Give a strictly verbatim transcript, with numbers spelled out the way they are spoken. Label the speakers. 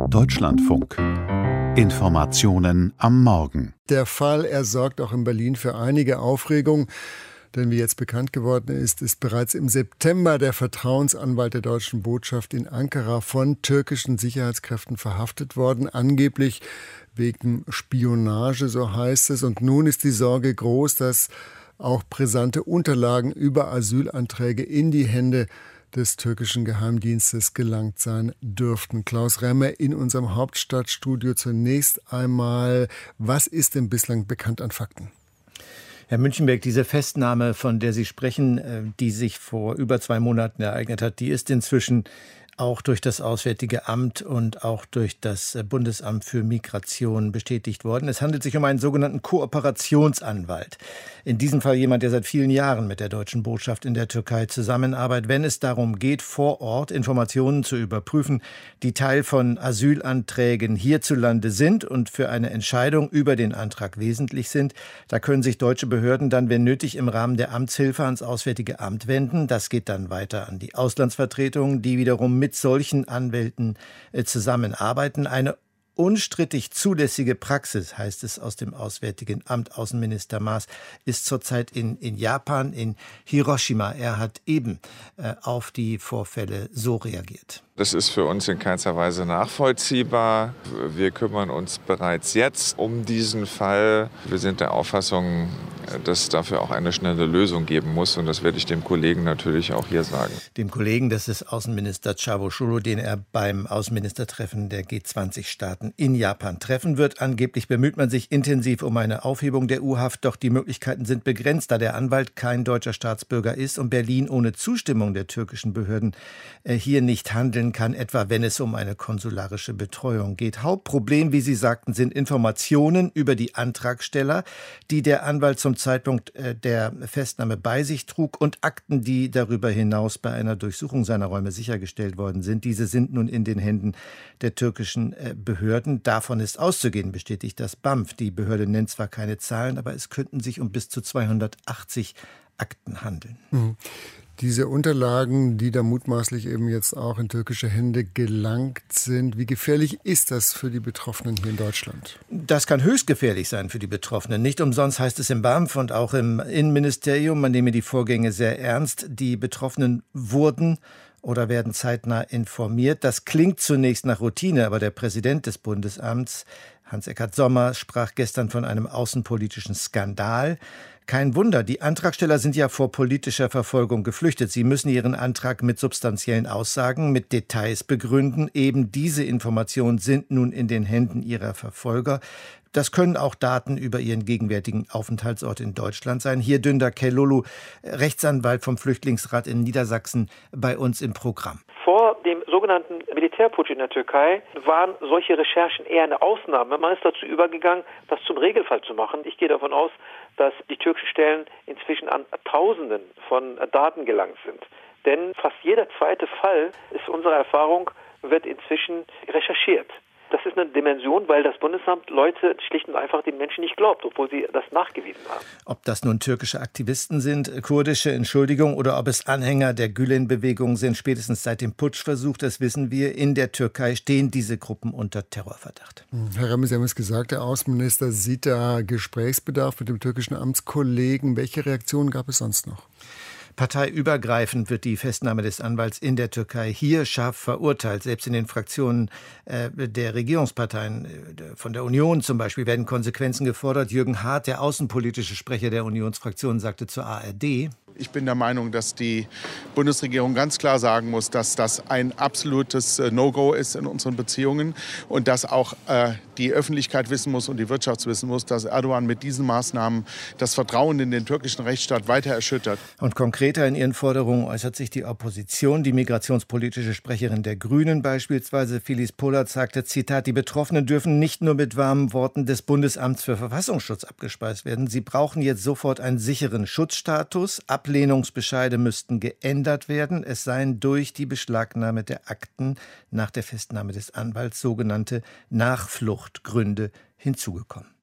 Speaker 1: Deutschlandfunk. Informationen am Morgen.
Speaker 2: Der Fall, er sorgt auch in Berlin für einige Aufregung. Denn wie jetzt bekannt geworden ist, ist bereits im September der Vertrauensanwalt der deutschen Botschaft in Ankara von türkischen Sicherheitskräften verhaftet worden. Angeblich wegen Spionage, so heißt es. Und nun ist die Sorge groß, dass auch brisante Unterlagen über Asylanträge in die Hände des türkischen Geheimdienstes gelangt sein dürften. Klaus Remmer in unserem Hauptstadtstudio. Zunächst einmal, was ist denn bislang bekannt an Fakten?
Speaker 3: Herr Münchenberg, diese Festnahme, von der Sie sprechen, die sich vor über zwei Monaten ereignet hat, die ist inzwischen auch durch das Auswärtige Amt und auch durch das Bundesamt für Migration bestätigt worden. Es handelt sich um einen sogenannten Kooperationsanwalt. In diesem Fall jemand, der seit vielen Jahren mit der deutschen Botschaft in der Türkei zusammenarbeitet, wenn es darum geht, vor Ort Informationen zu überprüfen, die Teil von Asylanträgen hierzulande sind und für eine Entscheidung über den Antrag wesentlich sind. Da können sich deutsche Behörden dann, wenn nötig, im Rahmen der Amtshilfe ans Auswärtige Amt wenden. Das geht dann weiter an die Auslandsvertretung, die wiederum mit solchen Anwälten äh, zusammenarbeiten. Eine unstrittig zulässige Praxis, heißt es aus dem Auswärtigen Amt. Außenminister Maas ist zurzeit in, in Japan, in Hiroshima. Er hat eben äh, auf die Vorfälle so reagiert.
Speaker 4: Das ist für uns in keinster Weise nachvollziehbar. Wir kümmern uns bereits jetzt um diesen Fall. Wir sind der Auffassung, dass es dafür auch eine schnelle Lösung geben muss. Und das werde ich dem Kollegen natürlich auch hier sagen.
Speaker 3: Dem Kollegen, das ist Außenminister Cavusoglu, den er beim Außenministertreffen der G zwanzig Staaten in Japan treffen wird. Angeblich bemüht man sich intensiv um eine Aufhebung der U-Haft. Doch die Möglichkeiten sind begrenzt, da der Anwalt kein deutscher Staatsbürger ist und Berlin ohne Zustimmung der türkischen Behörden äh, hier nicht handeln kann, etwa wenn es um eine konsularische Betreuung geht. Hauptproblem, wie Sie sagten, sind Informationen über die Antragsteller, die der Anwalt zum Zeitpunkt der Festnahme bei sich trug und Akten, die darüber hinaus bei einer Durchsuchung seiner Räume sichergestellt worden sind. Diese sind nun in den Händen der türkischen Behörden. Davon ist auszugehen, bestätigt das B A M F. Die Behörde nennt zwar keine Zahlen, aber es könnten sich um bis zu zweihundertachtzig Akten handeln.
Speaker 2: Mhm. Diese Unterlagen, die da mutmaßlich eben jetzt auch in türkische Hände gelangt sind, wie gefährlich ist das für die Betroffenen hier in Deutschland?
Speaker 3: Das kann höchst gefährlich sein für die Betroffenen. Nicht umsonst heißt es im B A M F und auch im Innenministerium, man nehme die Vorgänge sehr ernst. Die Betroffenen wurden oder werden zeitnah informiert. Das klingt zunächst nach Routine, aber der Präsident des Bundesamts, Hans-Eckard Sommer, sprach gestern von einem außenpolitischen Skandal. Kein Wunder, die Antragsteller sind ja vor politischer Verfolgung geflüchtet. Sie müssen ihren Antrag mit substanziellen Aussagen, mit Details begründen. Eben diese Informationen sind nun in den Händen ihrer Verfolger. Das können auch Daten über ihren gegenwärtigen Aufenthaltsort in Deutschland sein. Hier Dündar Kelulu, Rechtsanwalt vom Flüchtlingsrat in Niedersachsen, bei uns im Programm.
Speaker 5: Vor dem sogenannten Militärputsch in der Türkei waren solche Recherchen eher eine Ausnahme. Man ist dazu übergegangen, das zum Regelfall zu machen. Ich gehe davon aus, dass die türkischen Stellen inzwischen an Tausenden von Daten gelangt sind. Denn fast jeder zweite Fall, ist unsere Erfahrung, wird inzwischen recherchiert. Das ist eine Dimension, weil das Bundesamt Leute schlicht und einfach den Menschen nicht glaubt, obwohl sie das nachgewiesen haben.
Speaker 3: Ob das nun türkische Aktivisten sind, kurdische, Entschuldigung, oder ob es Anhänger der Gülen-Bewegung sind, spätestens seit dem Putschversuch, das wissen wir, in der Türkei stehen diese Gruppen unter Terrorverdacht.
Speaker 2: Herr Remmer, Sie haben es gesagt, der Außenminister sieht da Gesprächsbedarf mit dem türkischen Amtskollegen. Welche Reaktionen gab es sonst noch?
Speaker 3: Parteiübergreifend wird die Festnahme des Anwalts in der Türkei hier scharf verurteilt. Selbst in den Fraktionen äh, der Regierungsparteien, äh, von der Union zum Beispiel, werden Konsequenzen gefordert. Jürgen Hart, der außenpolitische Sprecher der Unionsfraktion, sagte zur A R D:
Speaker 6: Ich bin der Meinung, dass die Bundesregierung ganz klar sagen muss, dass das ein absolutes No-Go ist in unseren Beziehungen und dass auch äh, die Öffentlichkeit wissen muss und die Wirtschaft wissen muss, dass Erdogan mit diesen Maßnahmen das Vertrauen in den türkischen Rechtsstaat weiter erschüttert.
Speaker 3: Und konkreter in ihren Forderungen äußert sich die Opposition. Die migrationspolitische Sprecherin der Grünen beispielsweise, Filiz Polat, sagte, Zitat, die Betroffenen dürfen nicht nur mit warmen Worten des Bundesamts für Verfassungsschutz abgespeist werden. Sie brauchen jetzt sofort einen sicheren Schutzstatus. Ablehnungsbescheide müssten geändert werden. Es seien durch die Beschlagnahme der Akten nach der Festnahme des Anwalts sogenannte Nachfluchtgründe hinzugekommen.